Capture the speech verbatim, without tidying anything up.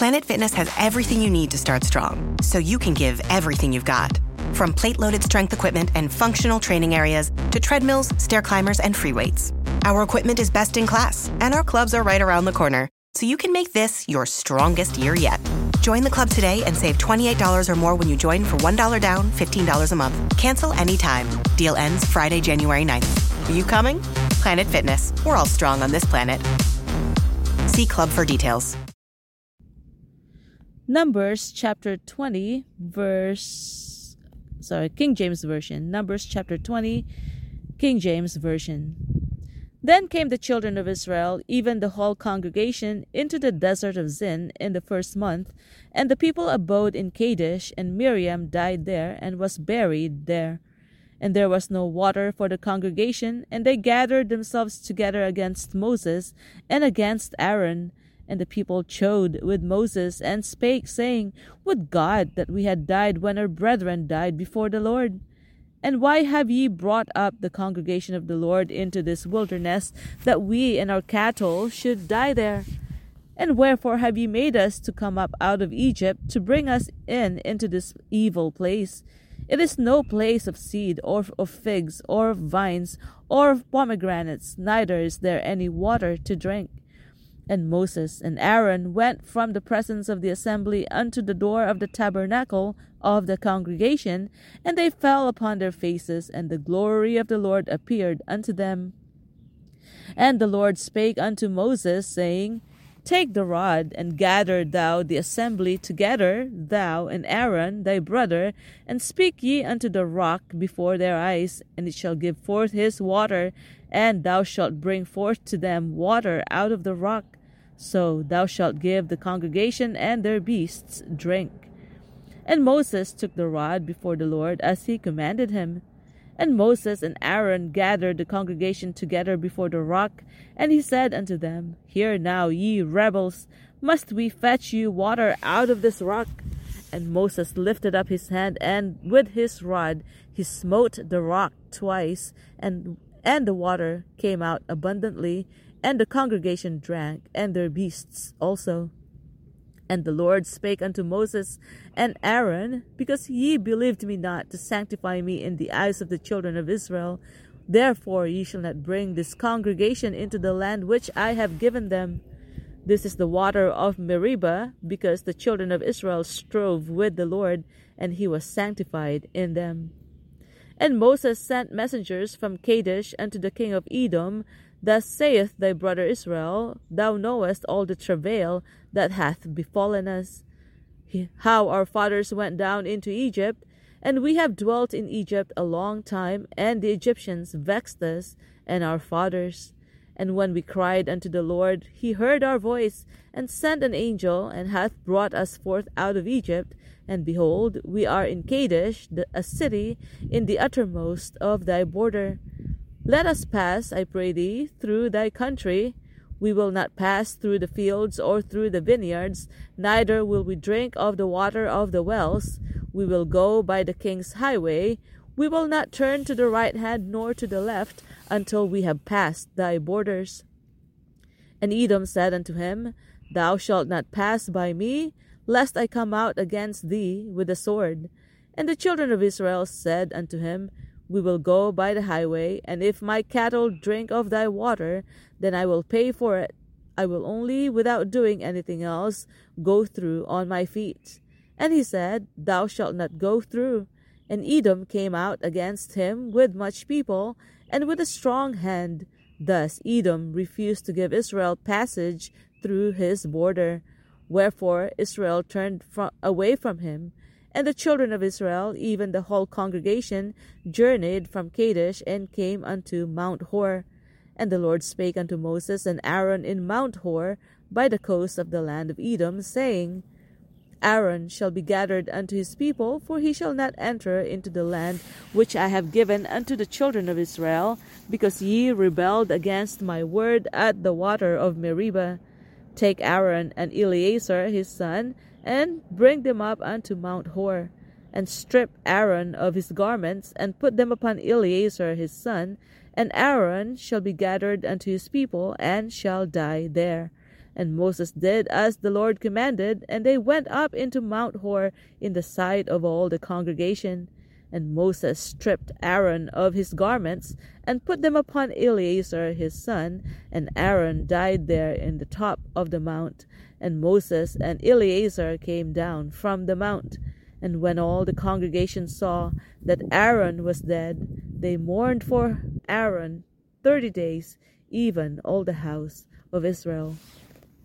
Planet Fitness has everything you need to start strong, so you can give everything you've got. From plate-loaded strength equipment and functional training areas to treadmills, stair climbers, and free weights. Our equipment is best in class, and our clubs are right around the corner, so you can make this your strongest year yet. Join the club today and save twenty-eight dollars or more when you join for one dollar down, fifteen dollars a month. Cancel anytime. Deal ends Friday, January ninth. Are you coming? Planet Fitness. We're all strong on this planet. See club for details. Numbers chapter twenty, verse... Sorry, King James Version. Numbers chapter twenty, King James Version. Then came the children of Israel, even the whole congregation, into the desert of Zin in the first month, and the people abode in Kadesh, and Miriam died there, and was buried there. And there was no water for the congregation, and they gathered themselves together against Moses, and against Aaron. And the people chode with Moses, and spake, saying, Would God that we had died when our brethren died before the Lord! And why have ye brought up the congregation of the Lord into this wilderness, that we and our cattle should die there? And wherefore have ye made us to come up out of Egypt, to bring us in into this evil place? It is no place of seed, or of figs, or of vines, or of pomegranates, neither is there any water to drink. And Moses and Aaron went from the presence of the assembly unto the door of the tabernacle of the congregation, and they fell upon their faces, and the glory of the Lord appeared unto them. And the Lord spake unto Moses, saying, Take the rod, and gather thou the assembly together, thou and Aaron thy brother, and speak ye unto the rock before their eyes, and it shall give forth his water, and thou shalt bring forth to them water out of the rock. So thou shalt give the congregation and their beasts drink. And Moses took the rod before the Lord, as he commanded him. And Moses and Aaron gathered the congregation together before the rock, and he said unto them, Hear now, ye rebels, must we fetch you water out of this rock? And Moses lifted up his hand, and with his rod he smote the rock twice, and and the water came out abundantly, and the congregation drank, and their beasts also. And the Lord spake unto Moses and Aaron, Because ye believed me not to sanctify me in the eyes of the children of Israel, therefore ye shall not bring this congregation into the land which I have given them. This is the water of Meribah, because the children of Israel strove with the Lord, and he was sanctified in them. And Moses sent messengers from Kadesh unto the king of Edom, Thus saith thy brother Israel, Thou knowest all the travail that hath befallen us, how our fathers went down into Egypt, and we have dwelt in Egypt a long time, and the Egyptians vexed us and our fathers. And when we cried unto the Lord, he heard our voice, and sent an angel, and hath brought us forth out of Egypt. And behold, we are in Kadesh, a city in the uttermost of thy border. Let us pass, I pray thee, through thy country. We will not pass through the fields or through the vineyards, neither will we drink of the water of the wells. We will go by the king's highway. We will not turn to the right hand nor to the left, until we have passed thy borders. And Edom said unto him, Thou shalt not pass by me, lest I come out against thee with the sword. And the children of Israel said unto him, We will go by the highway, and if my cattle drink of thy water, then I will pay for it. I will only, without doing anything else, go through on my feet. And he said, Thou shalt not go through. And Edom came out against him with much people, and with a strong hand. Thus Edom refused to give Israel passage through his border. Wherefore Israel turned from, away from him. And the children of Israel, even the whole congregation, journeyed from Kadesh, and came unto Mount Hor. And the Lord spake unto Moses and Aaron in Mount Hor, by the coast of the land of Edom, saying, Aaron shall be gathered unto his people, for he shall not enter into the land which I have given unto the children of Israel, because ye rebelled against my word at the water of Meribah. Take Aaron and Eleazar his son, and bring them up unto Mount Hor, and strip Aaron of his garments, and put them upon Eleazar his son, and Aaron shall be gathered unto his people, and shall die there. And Moses did as the Lord commanded, and they went up into Mount Hor in the sight of all the congregation. And Moses stripped Aaron of his garments, and put them upon Eleazar his son, and Aaron died there in the top of the mount. And Moses and Eleazar came down from the mount. And when all the congregation saw that Aaron was dead, they mourned for Aaron thirty days, even all the house of Israel.